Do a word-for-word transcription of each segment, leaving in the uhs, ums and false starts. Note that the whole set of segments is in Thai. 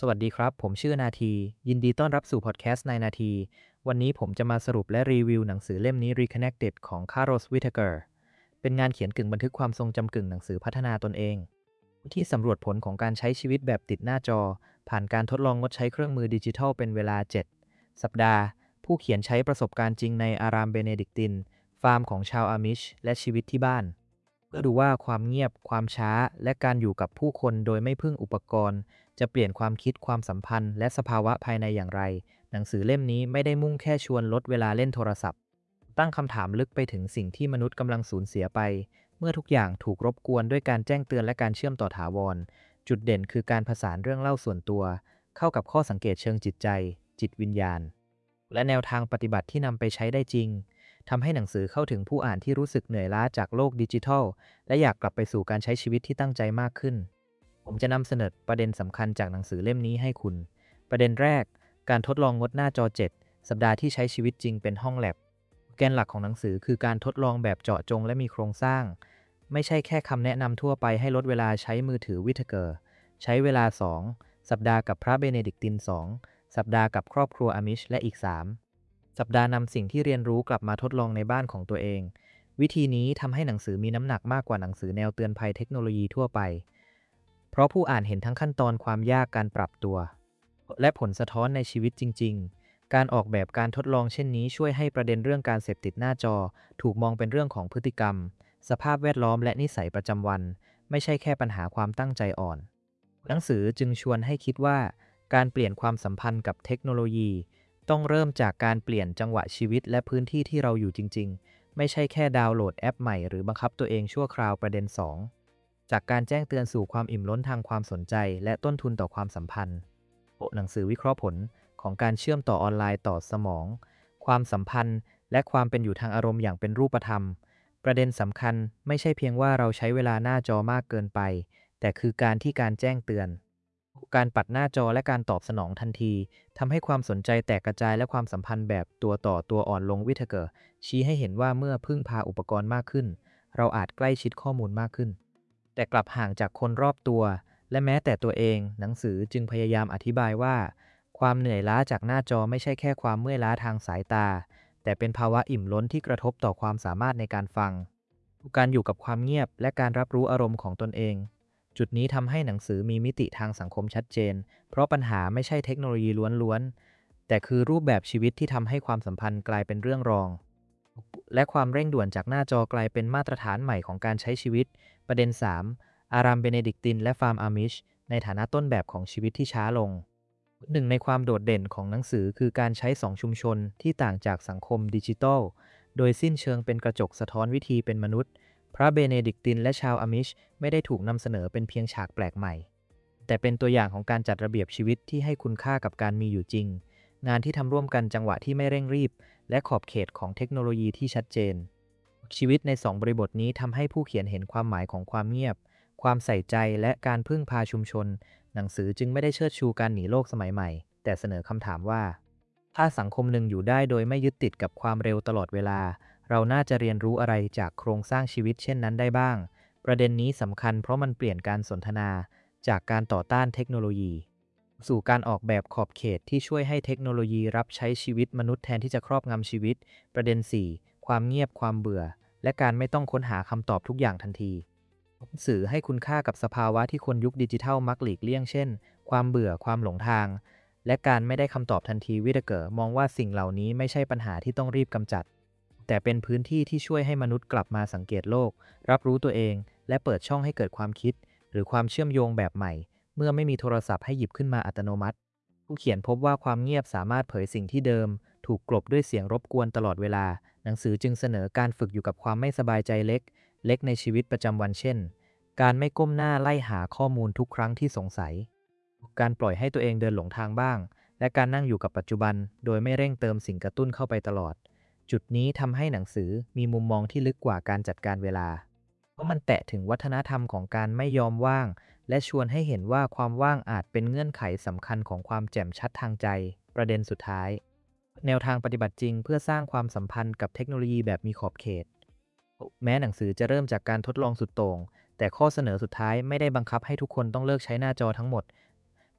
สวัสดีครับ ผมชื่อนาทียินดีต้อนรับสู่พอดแคสต์ในนาทีวันนี้ผมจะมาสรุปและรีวิวหนังสือเล่มนี้ Reconnected ของ Carlos Whittaker เป็นงานเขียนกึ่งบันทึกความทรงจำกึ่งหนังสือพัฒนาตนเองที่สำรวจผลของการใช้ชีวิตแบบติดหน้าจอผ่านการทดลองงดใช้เครื่องมือดิจิทัลเป็นเวลาเจ็ดสัปดาห์ผู้เขียนใช้ประสบการณ์จริงในอารามเบเนดิกตินฟาร์มของชาวอามิชและชีวิตที่บ้านเพื่อดูว่าความเงียบความช้าและการอยู่กับผู้คนโดยไม่พึ่งอุปกรณ์จะเปลี่ยนความคิดความสัมพันธ์และสภาวะภายในอย่างไรหนังสือเล่มนี้ไม่ได้มุ่งแค่ชวนลดเวลาเล่นโทรศัพท์ตั้งคำถามลึกไปถึงสิ่งที่มนุษย์กำลังสูญเสียไปเมื่อทุกอย่างถูกรบกวนด้วยการแจ้งเตือนและการเชื่อมต่อถาวรจุดเด่นคือการผสานเรื่องเล่าส่วนตัวเข้ากับข้อสังเกตเชิงจิตใจจิตวิญญาณและแนวทางปฏิบัติที่นำไปใช้ได้จริงทำให้หนังสือเข้าถึงผู้อ่านที่รู้สึกเหนื่อยล้าจากโลกดิจิทัลและอยากกลับไปสู่การใช้ชีวิตที่ตั้งใจมากขึ้นผมจะนำเสนอประเด็นสำคัญจากหนังสือเล่มนี้ให้คุณประเด็นแรกการทดลองงดหน้าจอเจ็ดสัปดาห์ที่ใช้ชีวิตจริงเป็นห้องแลบแกนหลักของหนังสือคือการทดลองแบบเจาะจงและมีโครงสร้างไม่ใช่แค่คำแนะนำทั่วไปให้ลดเวลาใช้มือถือวิทเกอร์ใช้เวลาสองสัปดาห์กับพระเบเนดิกตินสองสัปดาห์กับครอบครัวอามิชและอีกสามสัปดาห์นำสิ่งที่เรียนรู้กลับมาทดลองในบ้านของตัวเองวิธีนี้ทำให้หนังสือมีน้ำหนักมากกว่าหนังสือแนวเตือนภัยเทคโนโลยีทั่วไปเพราะผู้อ่านเห็นทั้งขั้นตอนความยากการปรับตัวและผลสะท้อนในชีวิตจริงๆการออกแบบการทดลองเช่นนี้ช่วยให้ประเด็นเรื่องการเสพติดหน้าจอถูกมองเป็นเรื่องของพฤติกรรมสภาพแวดล้อมและนิสัยประจำวันไม่ใช่แค่ปัญหาความตั้งใจอ่อนหนังสือจึงชวนให้คิดว่าการเปลี่ยนความสัมพันธ์กับเทคโนโลยีต้องเริ่มจากการเปลี่ยนจังหวะชีวิตและพื้นที่ที่เราอยู่จริงๆไม่ใช่แค่ดาวน์โหลดแอปใหม่หรือบังคับตัวเองชั่วคราวประเด็นสองจากการแจ้งเตือนสู่ความอิ่มล้นทางความสนใจและต้นทุนต่อความสัมพันธ์หนังสือวิเคราะห์ผลของการเชื่อมต่อออนไลน์ต่อสมองความสัมพันธ์และความเป็นอยู่ทางอารมณ์อย่างเป็นรูปธรรมประเด็นสำคัญไม่ใช่เพียงว่าเราใช้เวลาหน้าจอมากเกินไปแต่คือการที่การแจ้งเตือนการปัดหน้าจอและการตอบสนองทันทีทำให้ความสนใจแตกกระจายและความสัมพันธ์แบบตัวต่อตัวอ่อนลงวิทเกอร์ชี้ให้เห็นว่าเมื่อพึ่งพาอุปกรณ์มากขึ้นเราอาจใกล้ชิดข้อมูลมากขึ้นแต่กลับห่างจากคนรอบตัวและแม้แต่ตัวเองหนังสือจึงพยายามอธิบายว่าความเหนื่อยล้าจากหน้าจอไม่ใช่แค่ความเมื่อยล้าทางสายตาแต่เป็นภาวะอิ่มล้นที่กระทบต่อความสามารถในการฟังการอยู่กับความเงียบและการรับรู้อารมณ์ของตนเองจุดนี้ทำให้หนังสือมีมิติทางสังคมชัดเจนเพราะปัญหาไม่ใช่เทคโนโลยีล้วนๆแต่คือรูปแบบชีวิตที่ทำให้ความสัมพันธ์กลายเป็นเรื่องรองและความเร่งด่วนจากหน้าจอกลายเป็นมาตรฐานใหม่ของการใช้ชีวิตประเด็นสามอารามเบเนดิกตินและฟาร์มอามิชในฐานะต้นแบบของชีวิตที่ช้าลงหนึ่งในความโดดเด่นของหนังสือคือการใช้สองชุมชนที่ต่างจากสังคมดิจิทัลโดยสิ้นเชิงเป็นกระจกสะท้อนวิธีเป็นมนุษย์พระเบเนดิกตินและชาวอามิชไม่ได้ถูกนำเสนอเป็นเพียงฉากแปลกใหม่แต่เป็นตัวอย่างของการจัดระเบียบชีวิตที่ให้คุณค่ากับการมีอยู่จริงงานที่ทำร่วมกันจังหวะที่ไม่เร่งรีบและขอบเขตของเทคโนโลยีที่ชัดเจนชีวิตในสองบริบทนี้ทำให้ผู้เขียนเห็นความหมายของความเงียบความใส่ใจและการพึ่งพาชุมชนหนังสือจึงไม่ได้เชิดชูการหนีโลกสมัยใหม่แต่เสนอคำถามว่าถ้าสังคมหนึ่งอยู่ได้โดยไม่ยึดติดกับความเร็วตลอดเวลาเราน่าจะเรียนรู้อะไรจากโครงสร้างชีวิตเช่นนั้นได้บ้างประเด็นนี้สำคัญเพราะมันเปลี่ยนการสนทนาจากการต่อต้านเทคโนโลยีสู่การออกแบบขอบเขตที่ช่วยให้เทคโนโลยีรับใช้ชีวิตมนุษย์แทนที่จะครอบงำชีวิตประเด็นสี่ความเงียบความเบื่อและการไม่ต้องค้นหาคำตอบทุกอย่างทันทีสื่อให้คุณค่ากับสภาวะที่คนยุคดิจิทัลมักหลีกเลี่ยงเช่นความเบื่อความหลงทางและการไม่ได้คำตอบทันทีวิทเกอร์มองว่าสิ่งเหล่านี้ไม่ใช่ปัญหาที่ต้องรีบกำจัดแต่เป็นพื้นที่ที่ช่วยให้มนุษย์กลับมาสังเกตโลกรับรู้ตัวเองและเปิดช่องให้เกิดความคิดหรือความเชื่อมโยงแบบใหม่เมื่อไม่มีโทรศัพท์ให้หยิบขึ้นมาอัตโนมัติผู้เขียนพบว่าความเงียบสามารถเผยสิ่งที่เดิมถูกกลบด้วยเสียงรบกวนตลอดเวลาหนังสือจึงเสนอการฝึกอยู่กับความไม่สบายใจเล็กเล็กในชีวิตประจำวันเช่นการไม่ก้มหน้าไล่หาข้อมูลทุกครั้งที่สงสัยการปล่อยให้ตัวเองเดินหลงทางบ้างและการนั่งอยู่กับปัจจุบันโดยไม่เร่งเติมสิ่งกระตุ้นเข้าไปตลอดจุดนี้ทำให้หนังสือมีมุมมองที่ลึกกว่าการจัดการเวลาเพราะมันแตะถึงวัฒนธรรมของการไม่ยอมว่างและชวนให้เห็นว่าความว่างอาจเป็นเงื่อนไขสำคัญของความแจ่มชัดทางใจประเด็นสุดท้ายแนวทางปฏิบัติจริงเพื่อสร้างความสัมพันธ์กับเทคโนโลยีแบบมีขอบเขตแม้หนังสือจะเริ่มจากการทดลองสุดโต่งแต่ข้อเสนอสุดท้ายไม่ได้บังคับให้ทุกคนต้องเลิกใช้หน้าจอทั้งหมด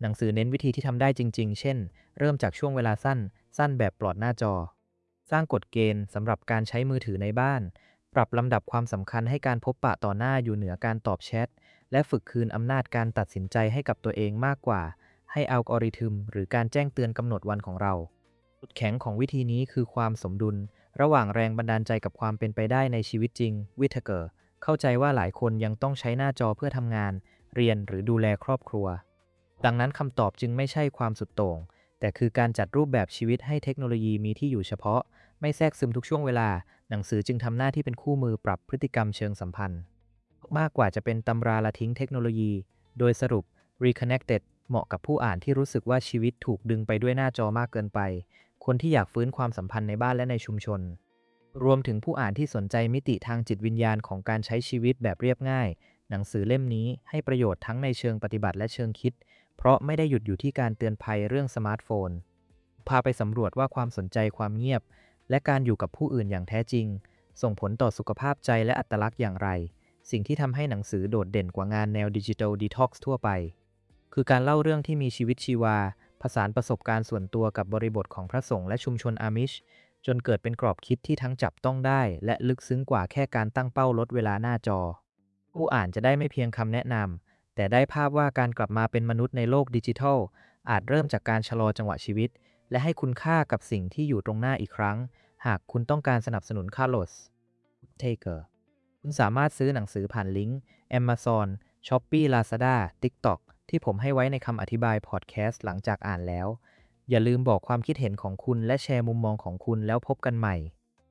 หนังสือเน้นวิธีที่ทำได้จริงๆ เช่น เริ่มจากช่วงเวลาสั้น สั้นแบบปลอดหน้าจอ สร้างกฎเกณฑ์สำหรับการใช้มือถือในบ้าน ปรับลำดับความสำคัญให้การพบปะต่อหน้าอยู่เหนือการตอบแชท และฝึกคืนอำนาจการตัดสินใจให้กับตัวเองมากกว่าให้อัลกอริทึมหรือการแจ้งเตือนกำหนดวันของเรา จุดแข็งของวิธีนี้คือความสมดุลระหว่างแรงบันดาลใจกับความเป็นไปได้ในชีวิตจริง วิทเกอร์เข้าใจว่าหลายคนยังต้องใช้หน้าจอเพื่อทำงาน เรียนหรือดูแลครอบครัว ดังนั้นคำตอบจึงไม่ใช่ความสุดโต่ง แต่คือการจัดรูปแบบชีวิตให้เทคโนโลยีมีที่อยู่เฉพาะ ไม่แทรกซึมทุกช่วงเวลา หนังสือจึงทำหน้าที่เป็นคู่มือปรับพฤติกรรมเชิงสัมพันธ์ มากกว่าจะเป็นตำราละทิ้งเทคโนโลยี โดยสรุป Reconnected เหมาะกับผู้อ่านที่รู้สึกว่าชีวิตถูกดึงไปด้วยหน้าจอมากเกินไป คนที่อยากฟื้นความสัมพันธ์ในบ้านและในชุมชน รวมถึงผู้อ่านที่สนใจมิติทางจิตวิญญาณของการใช้ชีวิตแบบเรียบง่าย หนังสือเล่มนี้ให้ประโยชน์ทั้งในเชิงปฏิบัติและเชิงคิด เพราะไม่ได้หยุดอยู่ที่การเตือนภัยเรื่องสมาร์ทโฟน พาไปสำรวจว่าความสนใจความเงียบ และการอยู่กับผู้อื่นอย่างแท้จริง ส่งผลต่อสุขภาพใจและอัตลักษณ์อย่างไร สิ่งที่ทำให้หนังสือโดดเด่นกว่างานแนวดิจิทัลดีท็อกซ์ทั่วไป คือการเล่าเรื่องที่มีชีวิตชีวา ผสานประสบการณ์ส่วนตัวกับบริบทของพระสงฆ์และชุมชนอามิช จนเกิดเป็นกรอบคิดที่ทั้งจับต้องได้และลึกซึ้งกว่าแค่การตั้งเป้าลดเวลาหน้าจอ ผู้อ่านจะได้ไม่เพียงคำแนะนำ แต่ได้ภาพว่าการกลับมาเป็นมนุษย์ในโลกดิจิทัล อาจเริ่มจากการชะลอจังหวะชีวิต และให้คุณค่ากับสิ่งที่อยู่ตรงหน้าอีกครั้ง หากคุณต้องการสนับสนุนคาร์โลส เทเกอร์ คุณสามารถซื้อหนังสือผ่านลิงก์ Amazon, Shopee, Lazada, TikTok ที่ผมให้ไว้ในคำอธิบายพอดแคสต์หลังจากอ่านแล้ว อย่าลืมบอกความคิดเห็นของคุณและแชร์มุมมองของคุณแล้วพบกันใหม่